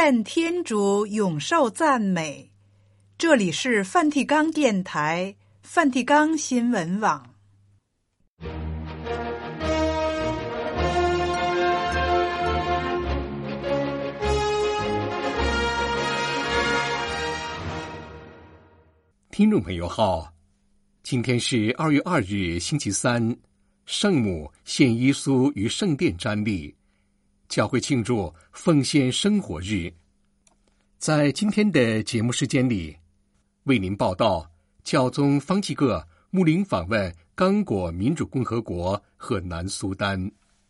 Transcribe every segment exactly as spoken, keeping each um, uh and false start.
愿天主永受赞美。这里是梵蒂冈电台、梵蒂冈新闻网。 听众朋友好，今天是二月二日星期三，圣母献耶稣于圣殿瞻礼，教会庆祝奉献生活日。在今天的节目时间里，为您报道教宗方济各牧灵访问刚果民主共和国和南苏丹。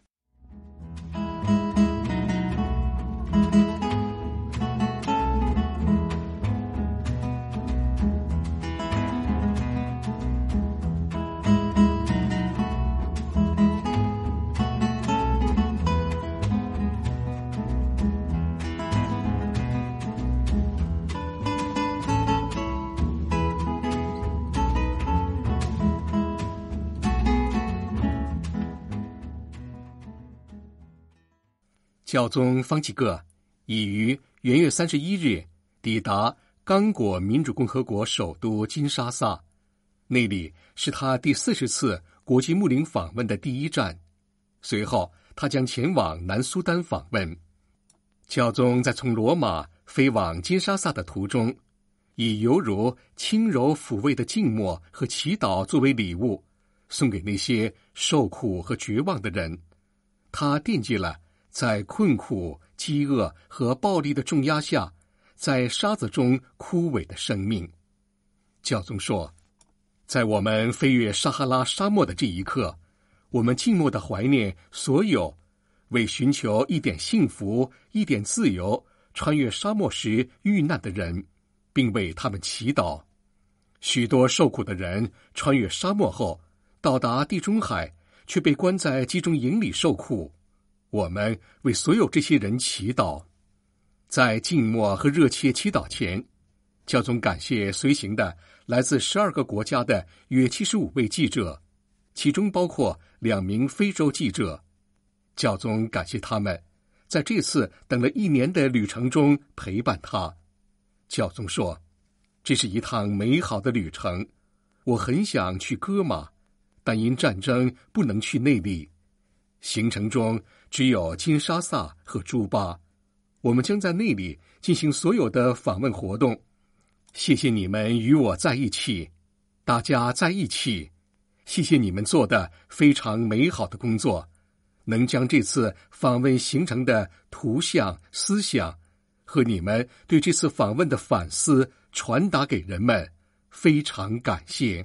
教宗方济各已于元月三十一日抵达刚果民主共和国首都金沙萨，那里是他第四十次国际牧灵访问的第一站。随后，他将前往南苏丹访问。教宗在从罗马飞往金沙萨的途中，以犹如轻柔抚慰的静默和祈祷作为礼物，送给那些受苦和绝望的人。他惦记了在困苦、饥饿和暴力的重压下，在沙子中枯萎的生命。教宗说，在我们飞越撒哈拉沙漠的这一刻，我们静默地怀念所有为寻求一点幸福、一点自由穿越沙漠时遇难的人，并为他们祈祷。许多受苦的人穿越沙漠后到达地中海，却被关在集中营里受苦。我们为所有这些人祈祷。在静默和热切祈祷前，教宗感谢随行的来自十二个国家的约七十五位记者，其中包括两名非洲记者。教宗感谢他们在这次等了一年的旅程中陪伴他。教宗说，这是一趟美好的旅程，我很想去戈马，但因战争不能去内里。行程中只有金沙萨和朱巴，我们将在那里进行所有的访问活动。谢谢你们与我在一起，大家在一起，谢谢你们做的非常美好的工作，能将这次访问行程的图像、思想和你们对这次访问的反思传达给人们，非常感谢。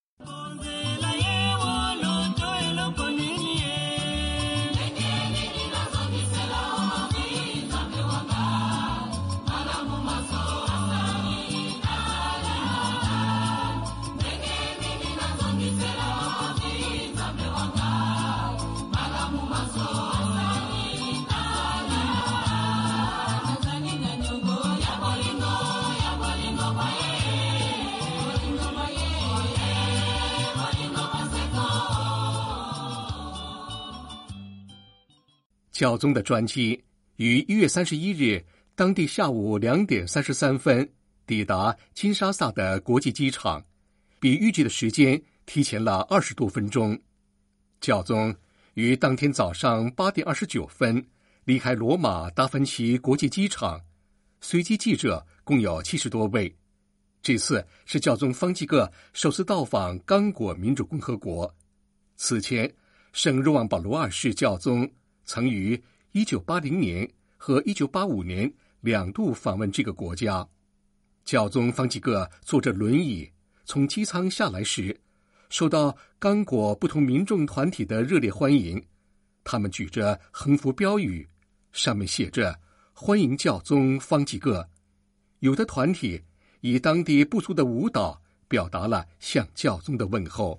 教宗的专机于一月三十一日当地下午两点三十三分抵达金沙萨的国际机场，比预计的时间提前了二十多分钟。教宗于当天早上八点二十九分离开罗马达芬奇国际机场，随机记者共有七十多位。这次是教宗方济各首次到访刚果民主共和国。此前，圣若望保罗二世教宗曾于一九八零年和一九八五年两度访问这个国家。教宗方济各坐着轮椅从机舱下来时，受到刚果不同民众团体的热烈欢迎。他们举着横幅标语，上面写着欢迎教宗方济各。有的团体以当地部族的舞蹈表达了向教宗的问候。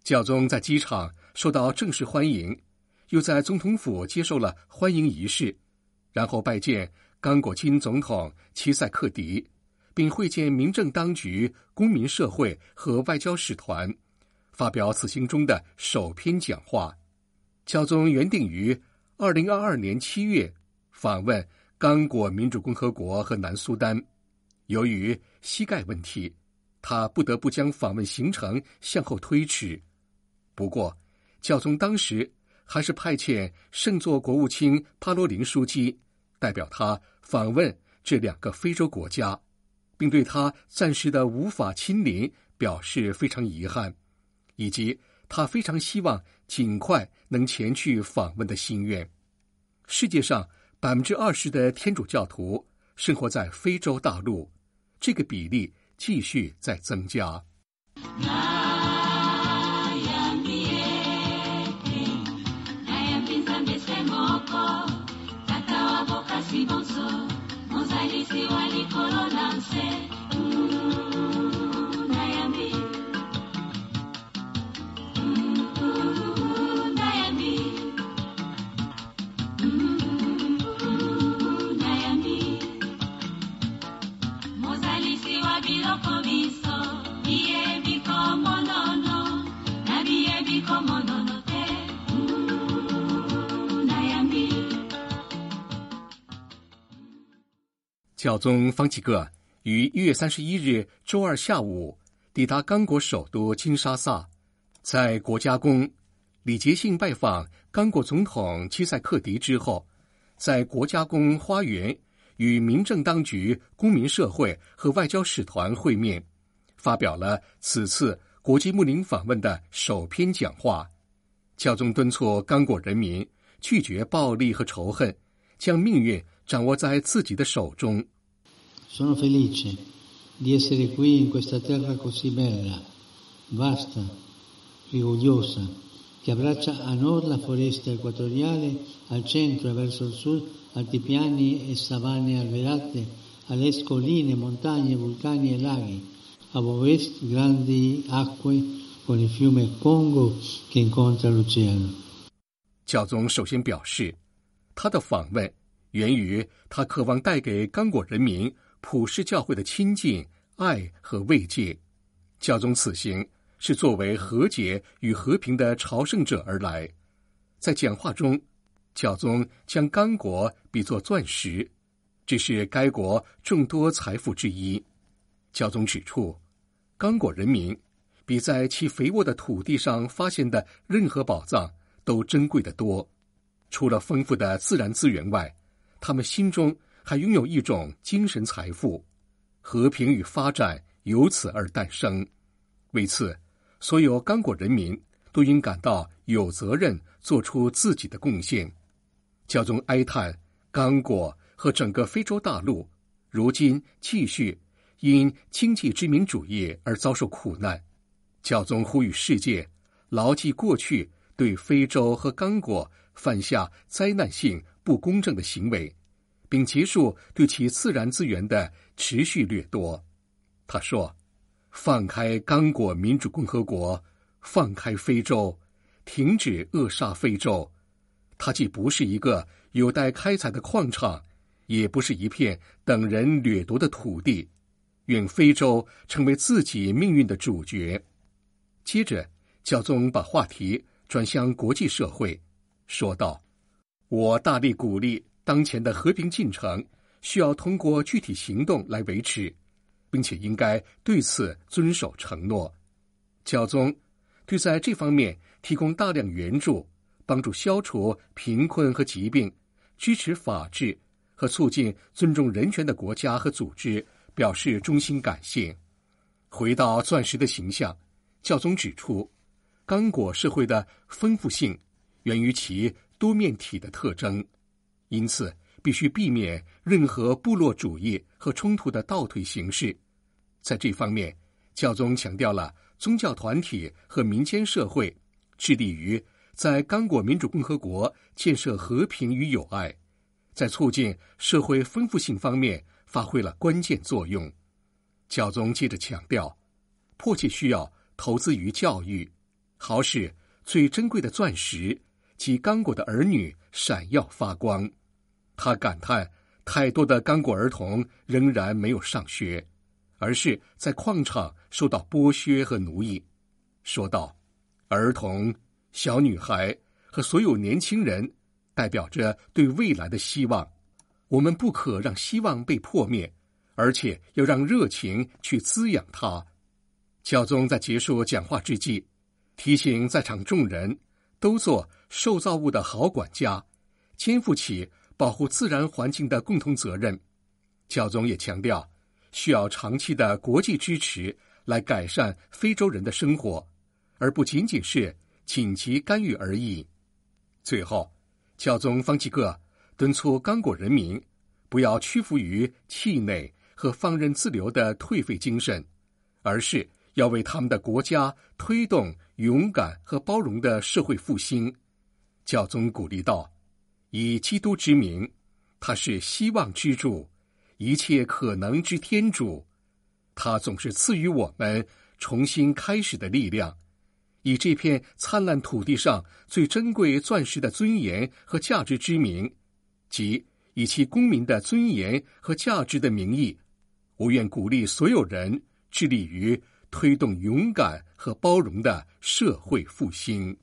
教宗在机场受到正式欢迎，又在总统府接受了欢迎仪式，然后拜见刚果金总统齐塞克迪，并会见民政当局、公民社会和外交使团，发表此行中的首篇讲话。教宗原定于二零二二年七月访问刚果民主共和国和南苏丹，由于膝盖问题，他不得不将访问行程向后推迟。不过，教宗当时还是派遣圣座国务卿帕罗林枢机代表他访问这两个非洲国家，并对他暂时的无法亲临表示非常遗憾，以及他非常希望尽快能前去访问的心愿。世界上百分之二十的天主教徒生活在非洲大陆，这个比例继续在增加。教宗方济各于一月三十一日周二下午抵达刚果首都金沙萨，在国家宫礼节性拜访刚果总统齐塞克迪之后，在国家宫花园与民政当局、公民社会和外交使团会面，发表了此次国际睦邻访问的首篇讲话。教宗敦促刚果人民拒绝暴力和仇恨，将命运掌握在自己的手中。 Sono felice di essere qui in questa terra così bella, vasta, rigogliosa, che abbraccia a nord la foresta equatoriale, al centro e verso il sud altipiani e savane alberate, all'est colline, montagne, vulcani e laghi, a ovest grandi acque con il fiume Congo che incontra l'oceano. 教宗首先表示，他的访问源于他渴望带给刚果人民普世教会的亲近、爱和慰藉。教宗此行是作为和解与和平的朝圣者而来。在讲话中，教宗将刚果比作钻石，这是该国众多财富之一。教宗指出，刚果人民比在其肥沃的土地上发现的任何宝藏都珍贵得多。除了丰富的自然资源外，他们心中还拥有一种精神财富，和平与发展由此而诞生。为此，所有刚果人民都应感到有责任做出自己的贡献。教宗哀叹刚果和整个非洲大陆如今继续因经济殖民主义而遭受苦难。教宗呼吁世界牢记过去对非洲和刚果犯下灾难性不公正的行为，并结束对其自然资源的持续掠夺。他说，放开刚果民主共和国，放开非洲，停止扼杀非洲。它既不是一个有待开采的矿场，也不是一片等人掠夺的土地。愿非洲成为自己命运的主角。接着，教宗把话题转向国际社会，说道，我大力鼓励当前的和平进程需要通过具体行动来维持，并且应该对此遵守承诺。教宗对在这方面提供大量援助，帮助消除贫困和疾病，支持法治和促进尊重人权的国家和组织表示衷心感谢。回到钻石的形象，教宗指出，刚果社会的丰富性源于其多面体的特征，因此必须避免任何部落主义和冲突的倒退形式。在这方面，教宗强调了宗教团体和民间社会致力于在刚果民主共和国建设和平与友爱，在促进社会丰富性方面发挥了关键作用。教宗接着强调，迫切需要投资于教育， 好使最珍贵的钻石及刚果的儿女闪耀发光。他感叹太多的刚果儿童仍然没有上学，而是在矿场受到剥削和奴役，说道：儿童、小女孩和所有年轻人代表着对未来的希望，我们不可让希望被破灭，而且要让热情去滋养它。教宗在结束讲话之际，提醒在场众人都做受造物的好管家，肩负起保护自然环境的共同责任。教宗也强调，需要长期的国际支持来改善非洲人的生活，而不仅仅是紧急干预而已。最后，教宗方济各敦促刚果人民不要屈服于气馁和放任自流的颓废精神，而是要为他们的国家推动勇敢和包容的社会复兴。教宗鼓励道：以基督之名，他是希望之主，一切可能之天主，他总是赐予我们重新开始的力量，以这片灿烂土地上最珍贵钻石的尊严和价值之名，即以其公民的尊严和价值的名义，我愿鼓励所有人致力于推动勇敢和包容的社会复兴。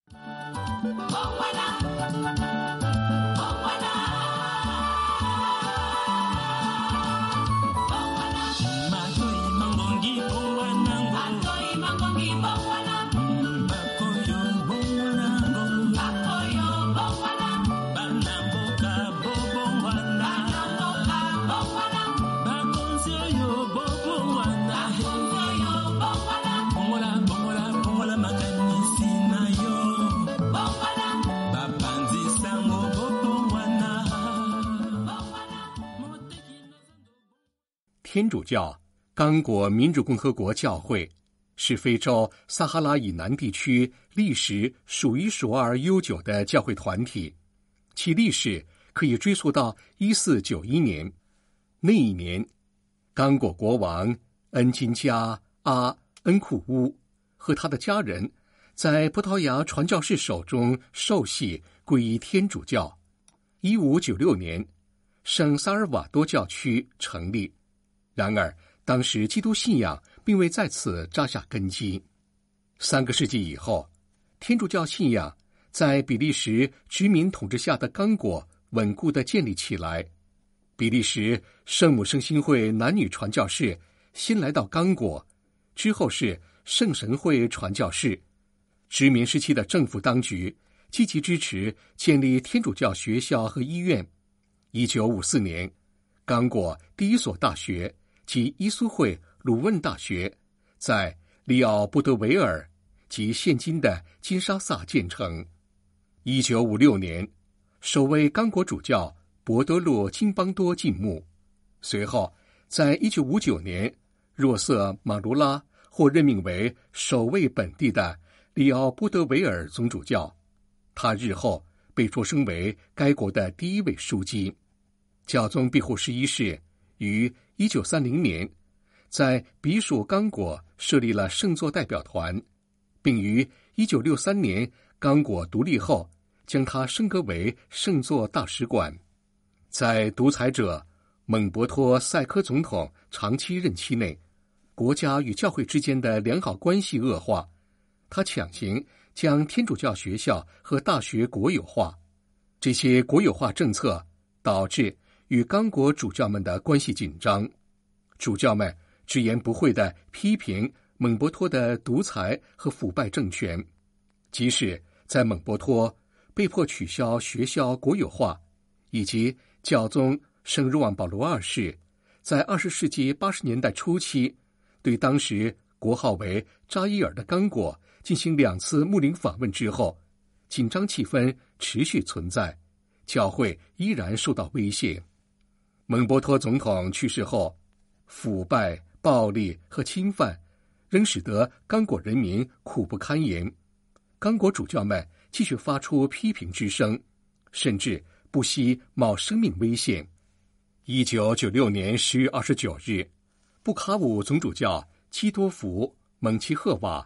天主教刚果民主共和国教会是非洲撒哈拉以南地区历史数一数二悠久的教会团体，其历史可以追溯到一四九一年。那一年，刚果国王恩金加阿恩库乌和他的家人在葡萄牙传教士手中受洗皈依天主教。一五九六年，圣萨尔瓦多教区成立。然而，当时基督信仰并未在此扎下根基。三个世纪以后，天主教信仰在比利时殖民统治下的刚果稳固地建立起来。比利时圣母圣心会男女传教士先来到刚果，之后是圣神会传教士。殖民时期的政府当局积极支持建立天主教学校和医院。一九五四年，刚果第一所大学及伊苏会鲁汶大学在利奥布德维尔及现今的金沙萨建成。一九五六年，首位刚果主教博德洛金邦多进墓。随后，在一九五九年，若瑟马卢拉获任命为首位本地的利奥布德维尔总主教，他日后被擢升为该国的第一位枢机。教宗庇护十一世于一九三零年在比属刚果设立了圣座代表团，并于一九六三年刚果独立后将它升格为圣座大使馆。在独裁者蒙博托塞科总统长期任期内，国家与教会之间的良好关系恶化，他强行将天主教学校和大学国有化。这些国有化政策导致与刚果主教们的关系紧张，主教们直言不讳地批评蒙博托的独裁和腐败政权。即使在蒙博托被迫取消学校国有化，以及教宗圣若望保罗二世在二十世纪八十年代初期对当时国号为扎伊尔的刚果进行两次牧灵访问之后，紧张气氛持续存在，教会依然受到威胁。蒙博托总统去世后，腐败、暴力和侵犯仍使得刚果人民苦不堪言。刚果主教们继续发出批评之声，甚至不惜冒生命危险。一九九六年十月二十九日，布卡武总主教基多福蒙奇赫瓦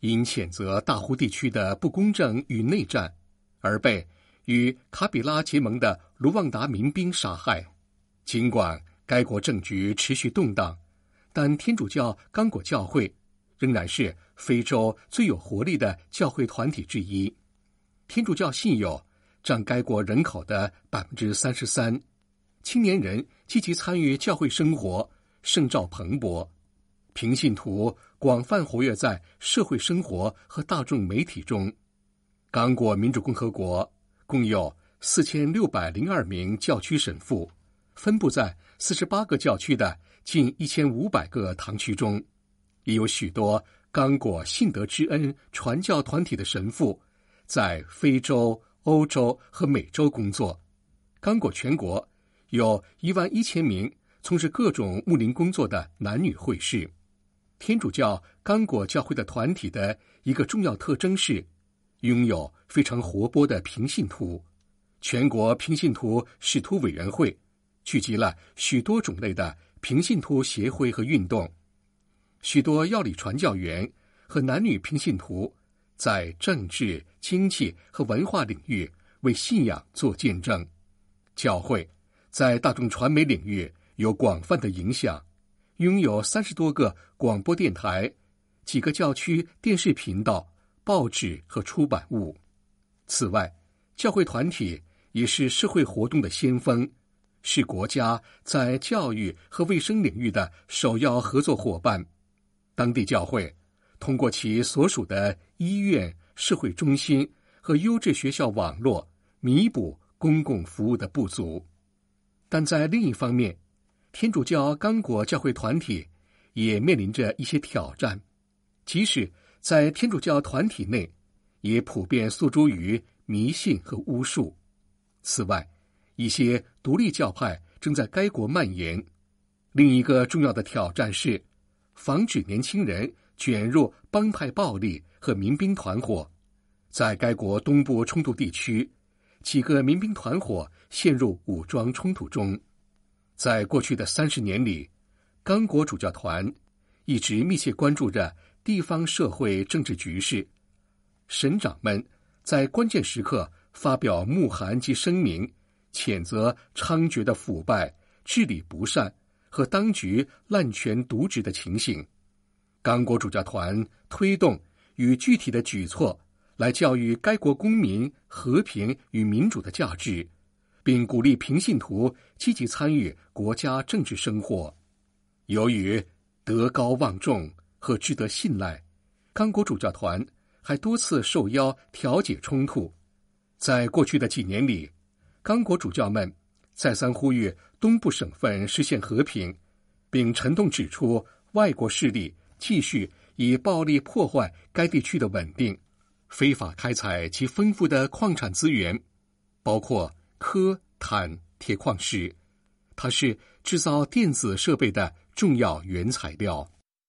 因谴责大湖地区的不公正与内战，而被与卡比拉结盟的卢旺达民兵杀害。尽管该国政局持续动荡，但天主教刚果教会仍然是非洲最有活力的教会团体之一。天主教信友占该国人口的 百分之三十三， 青年人积极参与教会生活，圣召蓬勃，平信徒广泛活跃在社会生活和大众媒体中。刚果民主共和国共有四千六百零二名教区神父，分布在四十八个教区的近一千五百个堂区中，也有许多刚果信德之恩传教团体的神父在非洲、欧洲和美洲工作。刚果全国有一万一千名从事各种牧灵工作的男女会士。天主教刚果教会的团体的一个重要特征是拥有非常活泼的平信徒。全国平信徒使徒委员会聚集了许多种类的平信徒协会和运动，许多药理传教员和男女平信徒在政治、经济和文化领域为信仰做见证。教会在大众传媒领域有广泛的影响，拥有三十多个广播电台、几个教区电视频道、报纸和出版物。此外，教会团体也是社会活动的先锋，是国家在教育和卫生领域的首要合作伙伴。当地教会通过其所属的医院、社会中心和优质学校网络，弥补公共服务的不足。但在另一方面，天主教刚果教会团体也面临着一些挑战，即使在天主教团体内，也普遍诉诸于迷信和巫术。此外，一些独立教派正在该国蔓延。另一个重要的挑战是防止年轻人卷入帮派暴力和民兵团伙。在该国东部冲突地区，几个民兵团伙陷入武装冲突中。在过去的三十年里，刚果主教团一直密切关注着地方社会政治局势。神长们在关键时刻发表牧函及声明，谴责猖獗的腐败、治理不善和当局滥权渎职的情形。刚果主教团推动与具体的举措来教育该国公民和平与民主的价值，并鼓励平信徒积极参与国家政治生活。由于德高望重和值得信赖，刚果主教团还多次受邀调解冲突。在过去的几年里，刚果主教们再三呼吁东部省份实现和平，并沉痛指出外国势力继续以暴力破坏该地区的稳定，非法开采其丰富的矿产资源，包括钴、碳、铁矿石。它是制造电子设备的重要原材料。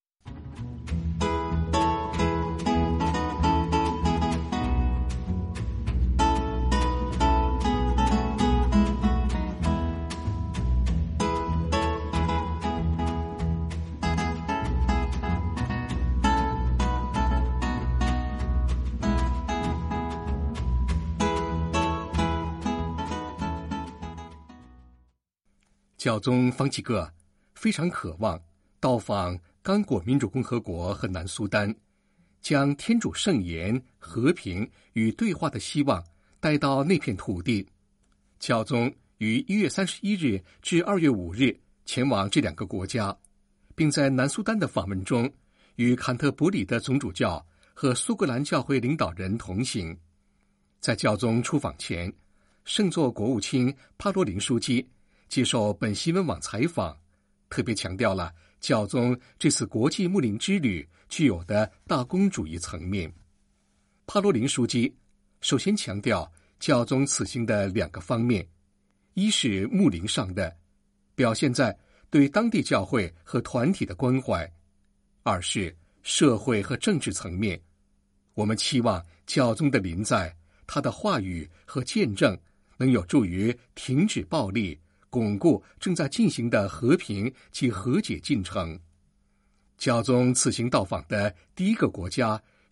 教宗方济各非常渴望到访刚果民主共和国和南苏丹，将天主圣言、和平与对话的希望带到那片土地。教宗于一月三十一日至二月五日前往这两个国家，并在南苏丹的访问中与坎特伯里的总主教和苏格兰教会领导人同行。在教宗出访前，圣座国务卿帕罗林书记接受本新闻网采访，特别强调了教宗这次国际牧灵之旅具有的大公主义层面。帕罗林书记首先强调教宗此行的两个方面：一是牧灵上的，表现在对当地教会和团体的关怀；二是社会和政治层面。我们期望教宗的临在，他的话语和见证能有助于停止暴力，巩固正在进行的和平及和解进程。教宗此行到访的第一个国家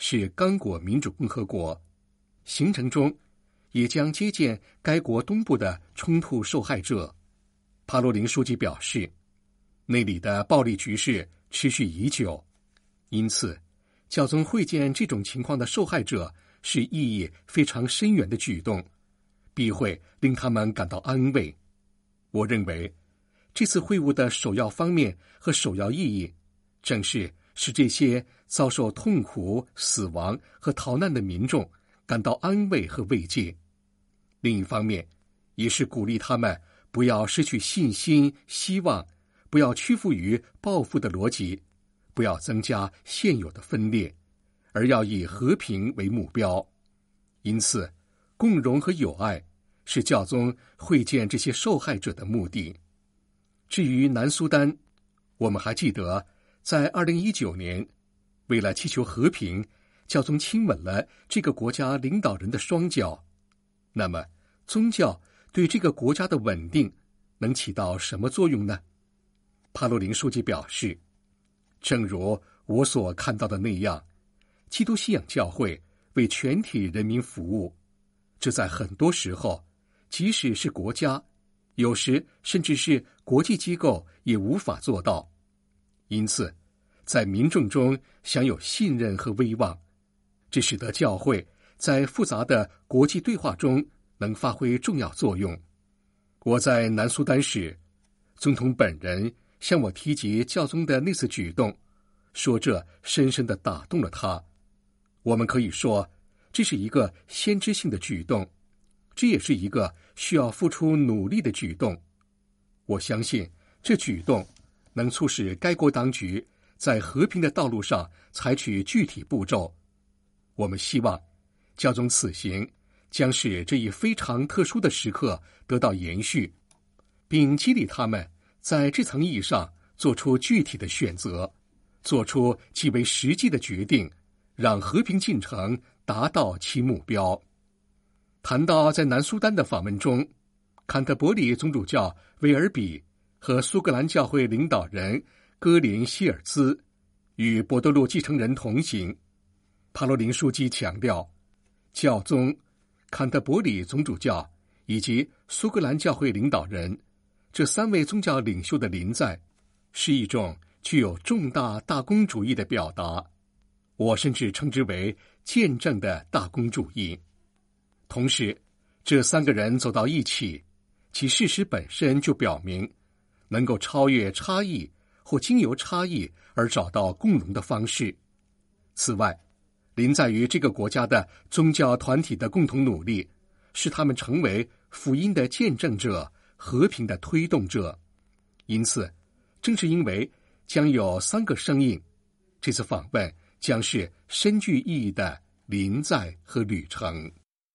是刚果民主共和国，行程中也将接见该国东部的冲突受害者。帕洛林书记表示，那里的暴力局势持续已久，因此教宗会见这种情况的受害者是意义非常深远的举动，必会令他们感到安慰。我认为这次会晤的首要方面和首要意义，正是使这些遭受痛苦、死亡和逃难的民众感到安慰和慰藉。另一方面，也是鼓励他们不要失去信心、希望，不要屈服于报复的逻辑，不要增加现有的分裂，而要以和平为目标。因此，共荣和友爱是教宗会见这些受害者的目的。至于南苏丹，我们还记得在二零一九年，为了祈求和平，教宗亲吻了这个国家领导人的双脚。那么，宗教对这个国家的稳定能起到什么作用呢？帕洛林书记表示，正如我所看到的那样，基督信仰教会为全体人民服务，这在很多时候，即使是国家，有时甚至是国际机构也无法做到。因此，在民众中享有信任和威望，这使得教会在复杂的国际对话中能发挥重要作用。我在南苏丹时，总统本人向我提及教宗的那次举动，说这深深地打动了他。我们可以说，这是一个先知性的举动，这也是一个需要付出努力的举动。我相信这举动能促使该国当局在和平的道路上采取具体步骤。我们希望教宗此行将使这一非常特殊的时刻得到延续，并激励他们在这层意义上做出具体的选择，做出极为实际的决定，让和平进程达到其目标。谈到在南苏丹的访问中，坎特伯里总主教威尔比和苏格兰教会领导人戈林希尔兹与博多禄继承人同行。帕罗林书记强调，教宗、坎特伯里总主教以及苏格兰教会领导人这三位宗教领袖的临在，是一种具有重大大公主义的表达，我甚至称之为见证的大公主义。同时，这三个人走到一起，其事实本身就表明，能够超越差异或经由差异而找到共荣的方式。此外，临在于这个国家的宗教团体的共同努力，使他们成为福音的见证者、和平的推动者。因此，正是因为将有三个声音，这次访问将是深具意义的临在和旅程。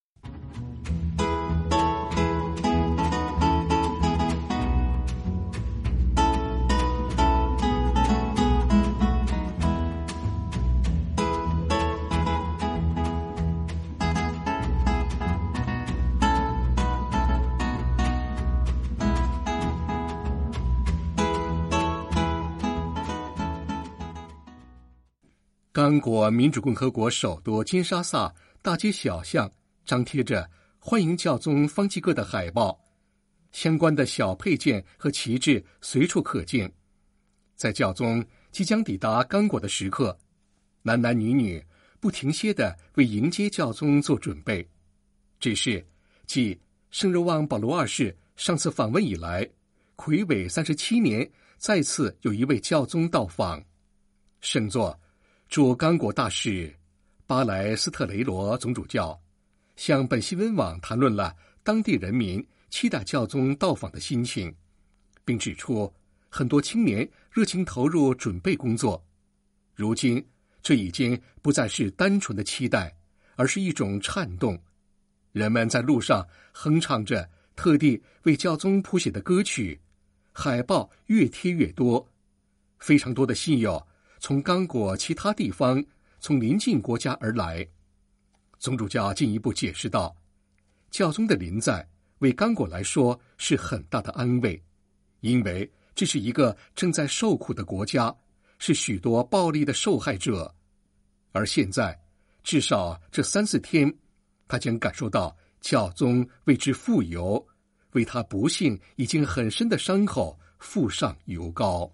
刚果民主共和国首都金沙萨大街小巷张贴着欢迎教宗方济各的海报，相关的小配件和旗帜随处可见。在教宗即将抵达刚果的时刻，男男女女不停歇地为迎接教宗做准备。这是继圣若望保罗二世上次访问以来，睽违三十七年再次有一位教宗到访。圣座驻刚果大使巴莱斯特雷罗总主教向本新闻网谈论了当地人民期待教宗到访的心情，并指出很多青年热情投入准备工作。如今，这已经不再是单纯的期待，而是一种颤动。人们在路上哼唱着特地为教宗谱写的歌曲，海报越贴越多。非常多的信友从刚果其他地方，从邻近国家而来。总主教进一步解释道，教宗的临在为刚果来说是很大的安慰，因为这是一个正在受苦的国家，是许多暴力的受害者。而现在， 至少这三四天，他将感受到教宗为之傅油，为他不幸已经很深的伤口附上油膏。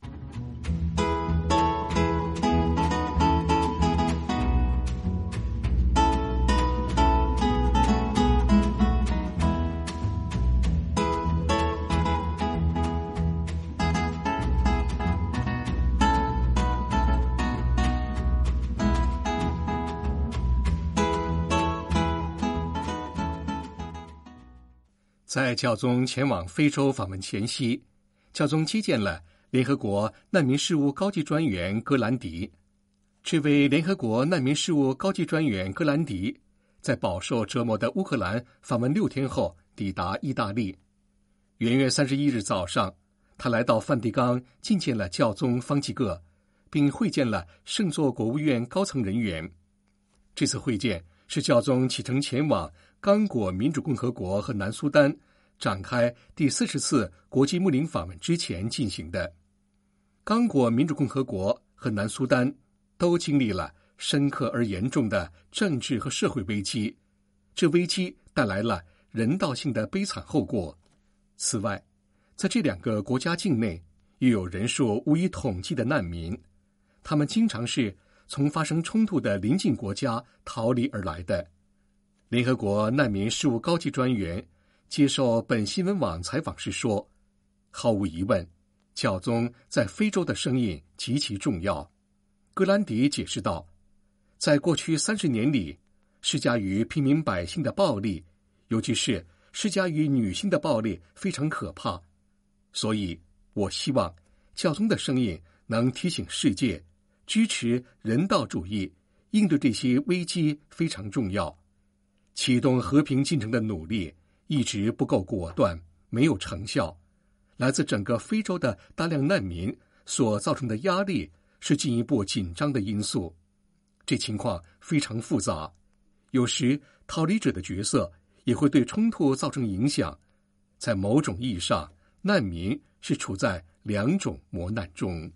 在教宗前往非洲访问前夕，教宗接见了联合国难民事务高级专员戈兰迪。这位联合国难民事务高级专员戈兰迪，在饱受折磨的乌克兰访问六天后抵达意大利。元月三十一日早上，他来到梵蒂冈觐见了教宗方济各，并会见了圣座国务院高层人员。这次会见是教宗启程前往刚果民主共和国和南苏丹展开第四十次国际牧灵访问之前进行的。刚果民主共和国和南苏丹都经历了深刻而严重的政治和社会危机，这危机带来了人道性的悲惨后果。此外，在这两个国家境内又有人数无以统计的难民，他们经常是从发生冲突的邻近国家逃离而来的。联合国难民事务高级专员接受本新闻网采访时说，毫无疑问，教宗在非洲的声音极其重要。戈兰迪解释道，在过去三十年里，施加于平民百姓的暴力，尤其是施加于女性的暴力非常可怕，所以我希望教宗的声音能提醒世界，支持人道主义，应对这些危机非常重要。启动和平进程的努力一直不够果断，没有成效。来自整个非洲的大量难民所造成的压力是进一步紧张的因素。这情况非常复杂，有时逃离者的角色也会对冲突造成影响。在某种意义上，难民是处在两种磨难中。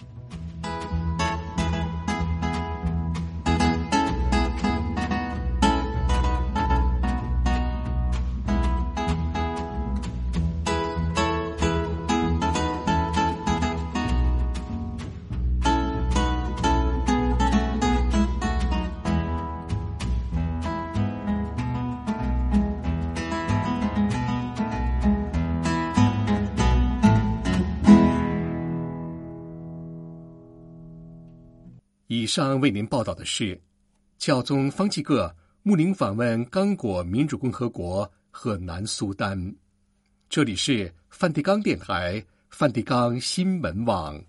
以上为您报道的是教宗方济各牧灵访问刚果民主共和国和南苏丹。这里是梵蒂冈电台梵蒂冈新闻网。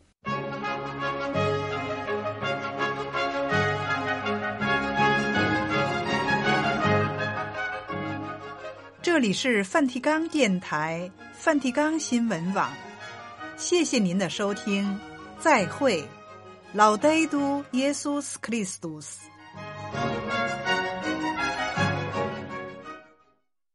这里是梵蒂冈电台梵蒂冈新闻网，谢谢您的收听，再会。Laudetur Jesus Christus。